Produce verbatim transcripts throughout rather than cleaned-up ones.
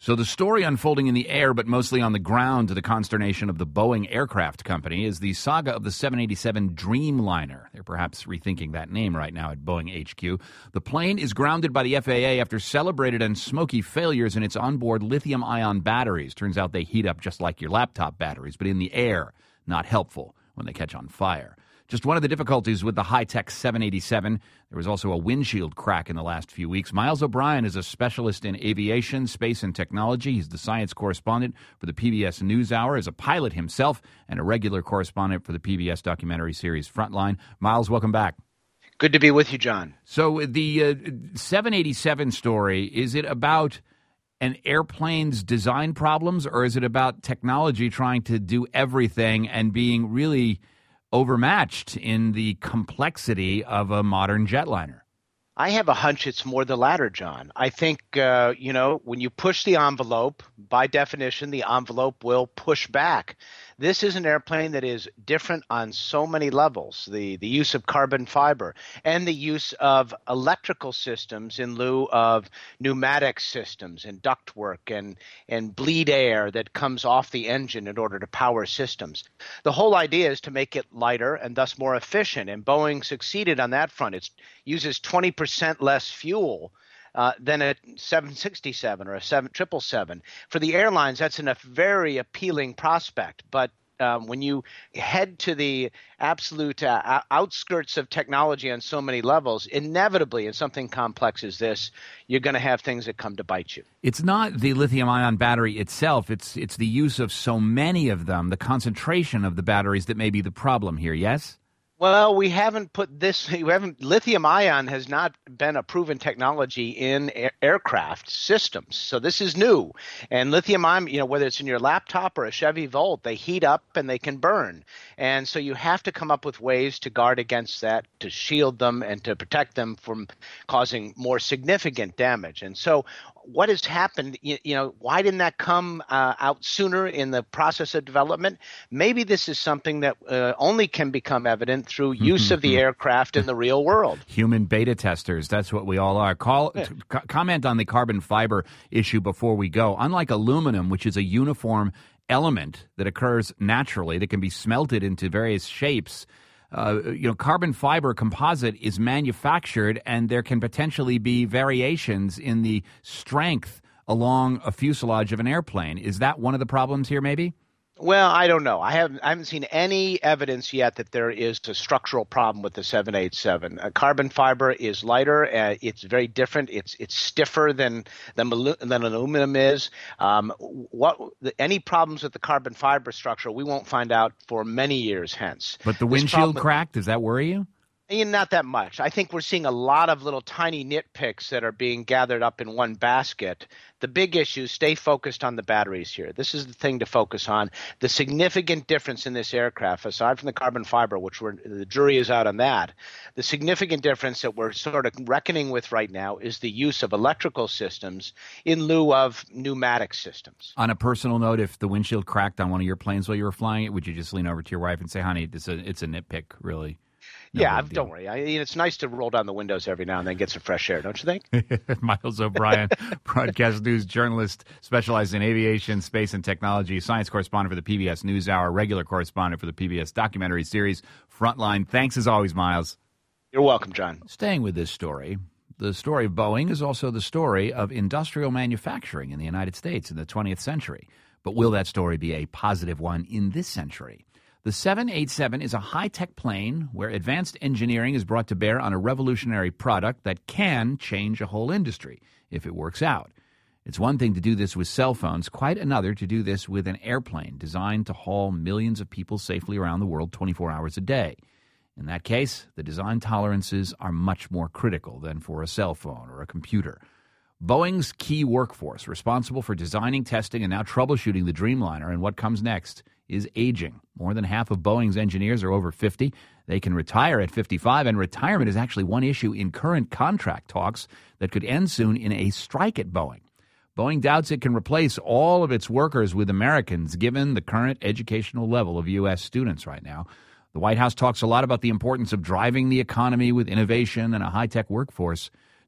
So the story unfolding in the air, but mostly on the ground to the consternation of the Boeing Aircraft Company, is the saga of the seven eighty-seven Dreamliner. They're perhaps rethinking that name right now at Boeing H Q. The plane is grounded by the F A A after celebrated and smoky failures in its onboard lithium-ion batteries. Turns out they heat up just like your laptop batteries, but in the air. Not helpful when they catch on fire. Just one of the difficulties with the high-tech seven eighty-seven. There was also a windshield crack in the last few weeks. Miles O'Brien is a specialist in aviation, space, and technology. He's the science correspondent for the P B S NewsHour, as a pilot himself, and a regular correspondent for the P B S documentary series Frontline. Miles, welcome back. Good to be with you, John. So the uh, seven eighty-seven story, is it about an airplane's design problems, or is it about technology trying to do everything and being really overmatched in the complexity of a modern jetliner? I have a hunch it's more the latter, John. I think, uh, you know, when you push the envelope, by definition, the envelope will push back. This is an airplane that is different on so many levels. The the use of carbon fiber and the use of electrical systems in lieu of pneumatic systems and ductwork and, and bleed air that comes off the engine in order to power systems. The whole idea is to make it lighter and thus more efficient, and Boeing succeeded on that front. It uses twenty percent less fuel Uh, than a seven sixty-seven or a seven triple seven. For the airlines, that's a very appealing prospect. But um, when you head to the absolute uh, outskirts of technology on so many levels, inevitably in something complex as this, you're going to have things that come to bite you. It's not the lithium-ion battery itself. It's it's the use of so many of them, the concentration of the batteries that may be the problem here, yes? Well, we haven't put this, we haven't, lithium ion has not been a proven technology in air, aircraft systems. So this is new. And lithium ion, you know, whether it's in your laptop or a Chevy Volt, they heat up and they can burn. And so you have to come up with ways to guard against that, to shield them and to protect them from causing more significant damage. And so what has happened, you, you know, why didn't that come uh, out sooner in the process of development? Maybe this is something that uh, only can become evident through use of the aircraft in the real world. Human beta testers, that's what we all are. Call, yeah. t- comment on the carbon fiber issue before we go. Unlike aluminum, which is a uniform element that occurs naturally, that can be smelted into various shapes, Uh, you know, carbon fiber composite is manufactured, and there can potentially be variations in the strength along a fuselage of an airplane. Is that one of the problems here, maybe? Well, I don't know. I haven't, I haven't seen any evidence yet that there is a structural problem with the seven eighty-seven. Uh, carbon fiber is lighter. Uh, it's very different. It's it's stiffer than than, than aluminum is. Um, what the, any problems with the carbon fiber structure, we won't find out for many years hence. But the This windshield problem, crack, does that worry you? Not that much. I think we're seeing a lot of little tiny nitpicks that are being gathered up in one basket. The big issue, stay focused on the batteries here. This is the thing to focus on. The significant difference in this aircraft, aside from the carbon fiber, which we're, the jury is out on that, the significant difference that we're sort of reckoning with right now is the use of electrical systems in lieu of pneumatic systems. On a personal note, if the windshield cracked on one of your planes while you were flying it, would you just lean over to your wife and say, honey, it's a, it's a nitpick, really? No yeah, don't worry. I, it's nice to roll down the windows every now and then, get some fresh air, don't you think? Miles O'Brien, broadcast news journalist, specialized in aviation, space, and technology, science correspondent for the P B S NewsHour, regular correspondent for the P B S documentary series Frontline. Thanks as always, Miles. You're welcome, John. Staying with this story, the story of Boeing is also the story of industrial manufacturing in the United States in the twentieth century. But will that story be a positive one in this century? The seven eighty-seven is a high-tech plane where advanced engineering is brought to bear on a revolutionary product that can change a whole industry if it works out. It's one thing to do this with cell phones, quite another to do this with an airplane designed to haul millions of people safely around the world twenty-four hours a day. In that case, the design tolerances are much more critical than for a cell phone or a computer. Boeing's key workforce, responsible for designing, testing, and now troubleshooting the Dreamliner and what comes next, is aging. More than half of Boeing's engineers are over fifty. They can retire at fifty-five, and retirement is actually one issue in current contract talks that could end soon in a strike at Boeing. Boeing doubts it can replace all of its workers with Americans, given the current educational level of U S students right now. The White House talks a lot about the importance of driving the economy with innovation and a high-tech workforce.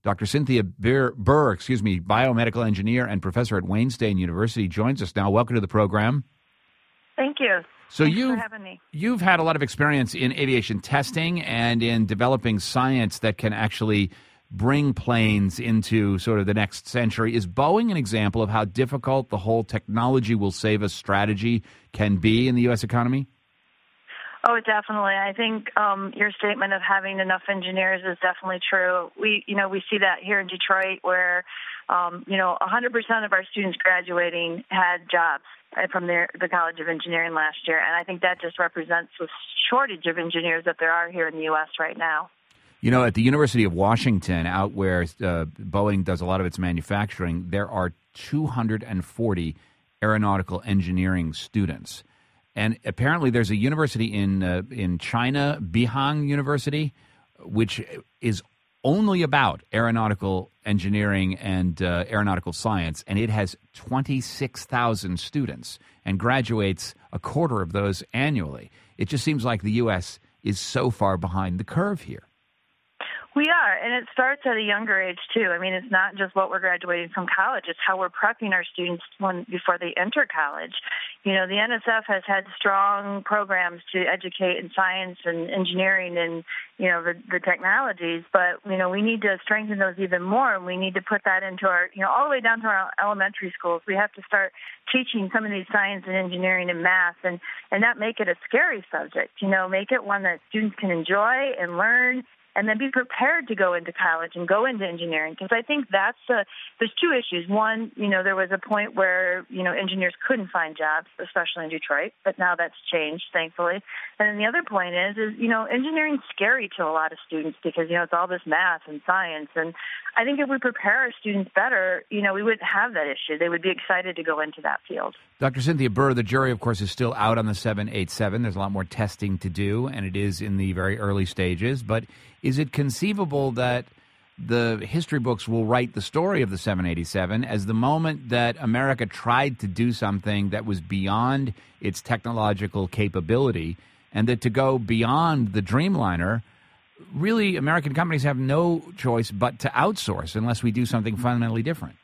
Doctor Cynthia Burr, Burr, excuse me, biomedical engineer and professor at Wayne State University, joins us now. Welcome to the program. Thank you. So Thanks you've, for having me. You've had a lot of experience in aviation testing and in developing science that can actually bring planes into sort of the next century. Is Boeing an example of how difficult the whole technology will save us strategy can be in the U S economy? Oh, definitely. I think um, your statement of having enough engineers is definitely true. We, you know, we see that here in Detroit, where, um, you know, one hundred percent of our students graduating had jobs from their, the College of Engineering last year, and I think that just represents the shortage of engineers that there are here in the U S right now. You know, at the University of Washington, out where uh, Boeing does a lot of its manufacturing, there are two hundred forty aeronautical engineering students. And apparently there's a university in uh, in China, Beihang University, which is only about aeronautical engineering and uh, aeronautical science, and it has twenty-six thousand students and graduates a quarter of those annually. It just seems like the U S is so far behind the curve here. We are, and it starts at a younger age, too. I mean, it's not just what we're graduating from college. It's how we're prepping our students when, before they enter college. You know, the N S F has had strong programs to educate in science and engineering and, you know, the, the technologies, but, you know, we need to strengthen those even more, and we need to put that into our, you know, all the way down to our elementary schools. We have to start teaching some of these science and engineering and math and, and not make it a scary subject, you know, make it one that students can enjoy and learn, and then be prepared to go into college and go into engineering. Because I think that's the, there's two issues. One, you know, there was a point where, you know, engineers couldn't find jobs, especially in Detroit, but now that's changed, thankfully. And then the other point is, is, you know, engineering's scary to a lot of students because, you know, it's all this math and science. And I think if we prepare our students better, you know, we wouldn't have that issue. They would be excited to go into that field. Doctor Cynthia Burr, the jury, of course, is still out on the seven eighty-seven. There's a lot more testing to do, and it is in the very early stages. But is it conceivable that the history books will write the story of the seven eighty-seven as the moment that America tried to do something that was beyond its technological capability, and that to go beyond the Dreamliner, really American companies have no choice but to outsource unless we do something fundamentally different?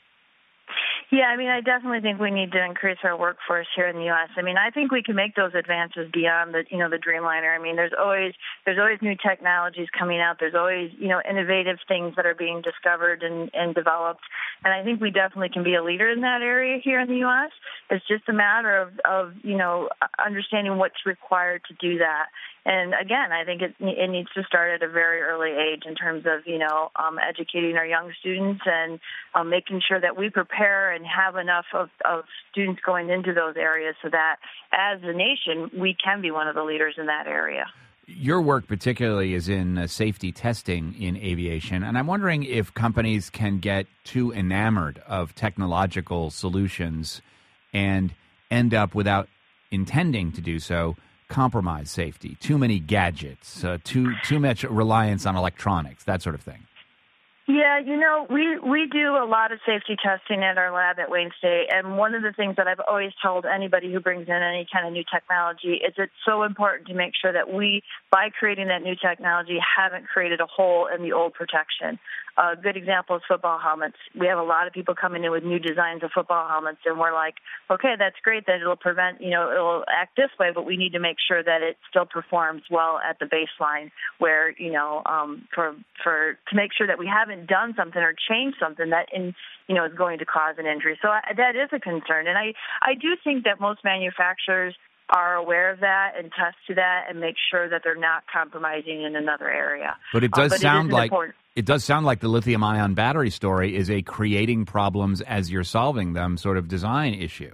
Yeah, I mean, I definitely think we need to increase our workforce here in the U S. I mean, I think we can make those advances beyond the, you know, the Dreamliner. I mean, there's always there's always new technologies coming out. There's always, you know, innovative things that are being discovered and, and developed. And I think we definitely can be a leader in that area here in the U S. It's just a matter of, of you know, understanding what's required to do that. And again, I think it, it needs to start at a very early age in terms of, you know, um, educating our young students and um, making sure that we prepare and have enough of, of students going into those areas so that as a nation, we can be one of the leaders in that area. Your work particularly is in uh, safety testing in aviation, and I'm wondering if companies can get too enamored of technological solutions and end up, without intending to do so, compromise safety. Too many gadgets, uh, too too much reliance on electronics, that sort of thing. Yeah, you know, we, we do a lot of safety testing at our lab at Wayne State, and one of the things that I've always told anybody who brings in any kind of new technology is it's so important to make sure that we, by creating that new technology, haven't created a hole in the old protection. A good example is football helmets. We have a lot of people coming in with new designs of football helmets, and we're like, okay, that's great that it'll prevent, you know, it'll act this way, but we need to make sure that it still performs well at the baseline where, you know, um, for, for, to make sure that we haven't done something or changed something that, in, you know, is going to cause an injury. So I, that is a concern. And I, I do think that most manufacturers are aware of that and test to that and make sure that they're not compromising in another area. But it does uh, but sound it like important. It does sound like the lithium-ion battery story is a creating problems as you're solving them sort of design issue.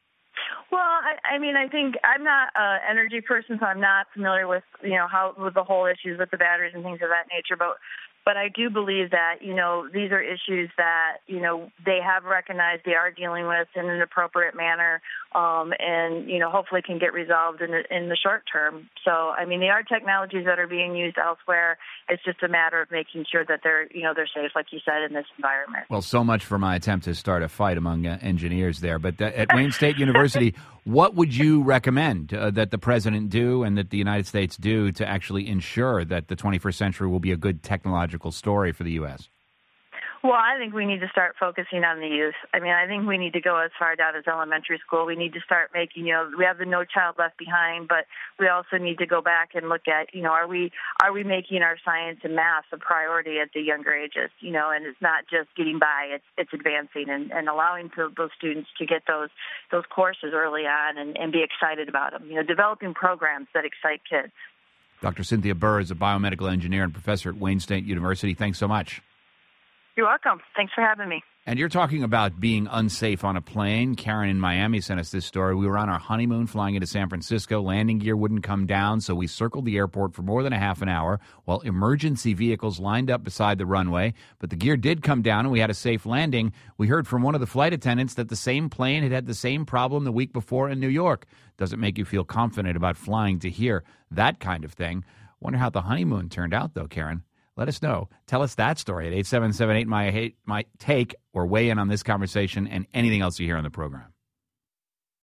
Well, I, I mean, I think I'm not an energy person, so I'm not familiar with, you know, how with the whole issues with the batteries and things of that nature. But But I do believe that, you know, these are issues that, you know, they have recognized they are dealing with in an appropriate manner um, and, you know, hopefully can get resolved in the, in the short term. So, I mean, they are technologies that are being used elsewhere. It's just a matter of making sure that they're, you know, they're safe, like you said, in this environment. Well, so much for my attempt to start a fight among uh, engineers there. But th- at Wayne State University, what would you recommend uh, that the president do and that the United States do to actually ensure that the twenty-first century will be a good technological story for the U S? Well, I think we need to start focusing on the youth. I mean, I think we need to go as far down as elementary school. We need to start making, you know, we have the No Child Left Behind, but we also need to go back and look at, you know, are we are we making our science and math a priority at the younger ages, you know, and it's not just getting by, it's it's advancing and, and allowing to, those students to get those those courses early on and, and be excited about them, you know, developing programs that excite kids. Doctor Cynthia Burr is a biomedical engineer and professor at Wayne State University. Thanks so much. You're welcome. Thanks for having me. And you're talking about being unsafe on a plane. Karen in Miami sent us this story. We were on our honeymoon flying into San Francisco. Landing gear wouldn't come down, so we circled the airport for more than a half an hour while emergency vehicles lined up beside the runway. But the gear did come down, and we had a safe landing. We heard from one of the flight attendants that the same plane had had the same problem the week before in New York. Does it make you feel confident about flying to hear that kind of thing? Wonder how the honeymoon turned out, though, Karen. Let us know. Tell us that story at eight seven seven eight, my, my take, or weigh in on this conversation and anything else you hear on the program.